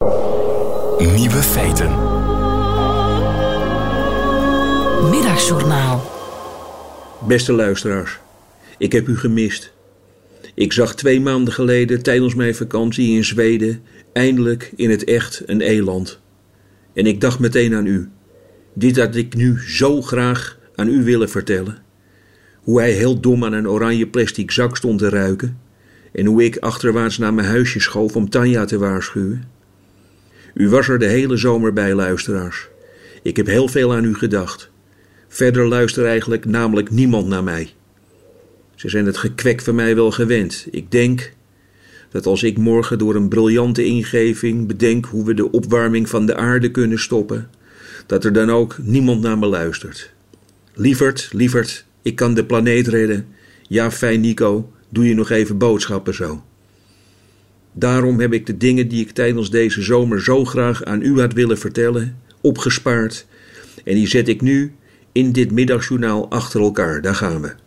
Nieuwe feiten. Middagjournaal. Beste luisteraars, ik heb u gemist. Ik zag 2 maanden geleden tijdens mijn vakantie in Zweden eindelijk in het echt een eland. En ik dacht meteen aan u. Dit had ik nu zo graag aan u willen vertellen. Hoe hij heel dom aan een oranje plastic zak stond te ruiken. En hoe ik achterwaarts naar mijn huisje schoof om Tanja te waarschuwen. U was er de hele zomer bij, luisteraars. Ik heb heel veel aan u gedacht. Verder luistert eigenlijk namelijk niemand naar mij. Ze zijn het gekwek van mij wel gewend. Ik denk dat als ik morgen door een briljante ingeving bedenk hoe we de opwarming van de aarde kunnen stoppen, dat er dan ook niemand naar me luistert. Lieverd, ik kan de planeet redden. Ja, fijn Nico, doe je nog even boodschappen zo. Daarom heb ik de dingen die ik tijdens deze zomer zo graag aan u had willen vertellen, opgespaard. En die zet ik nu in dit middagjournaal achter elkaar. Daar gaan we.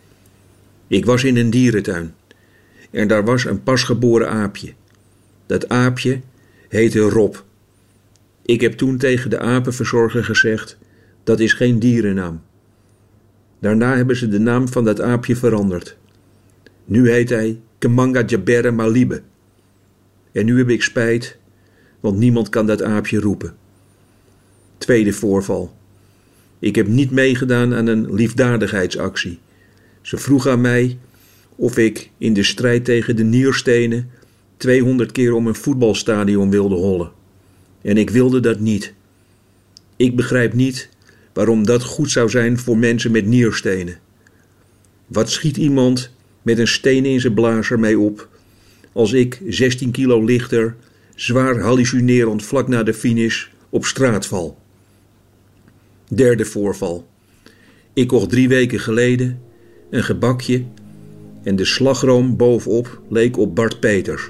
Ik was in een dierentuin. En daar was een pasgeboren aapje. Dat aapje heette Rob. Ik heb toen tegen de apenverzorger gezegd, dat is geen dierennaam. Daarna hebben ze de naam van dat aapje veranderd. Nu heet hij Kemanga Jabere Malibe. En nu heb ik spijt, want niemand kan dat aapje roepen. Tweede voorval. Ik heb niet meegedaan aan een liefdadigheidsactie. Ze vroeg aan mij of ik in de strijd tegen de nierstenen 200 keer om een voetbalstadion wilde hollen. En ik wilde dat niet. Ik begrijp niet waarom dat goed zou zijn voor mensen met nierstenen. Wat schiet iemand met een steen in zijn blazer mee op als ik 16 kilo lichter, zwaar hallucinerend vlak na de finish op straat val? Derde voorval. Ik kocht 3 weken geleden een gebakje en de slagroom bovenop leek op Bart Peters.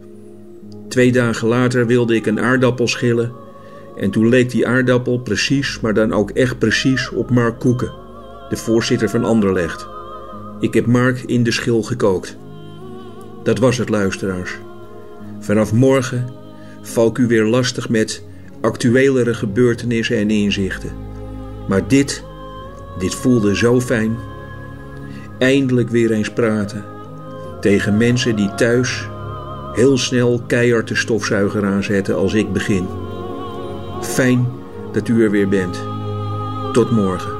2 dagen later wilde ik een aardappel schillen en toen leek die aardappel precies, maar dan ook echt precies op Mark Koeken, de voorzitter van Anderlecht. Ik heb Mark in de schil gekookt. Dat was het, luisteraars. Vanaf morgen val ik u weer lastig met actuelere gebeurtenissen en inzichten. Maar dit voelde zo fijn. Eindelijk weer eens praten tegen mensen die thuis heel snel keihard de stofzuiger aanzetten als ik begin. Fijn dat u er weer bent. Tot morgen.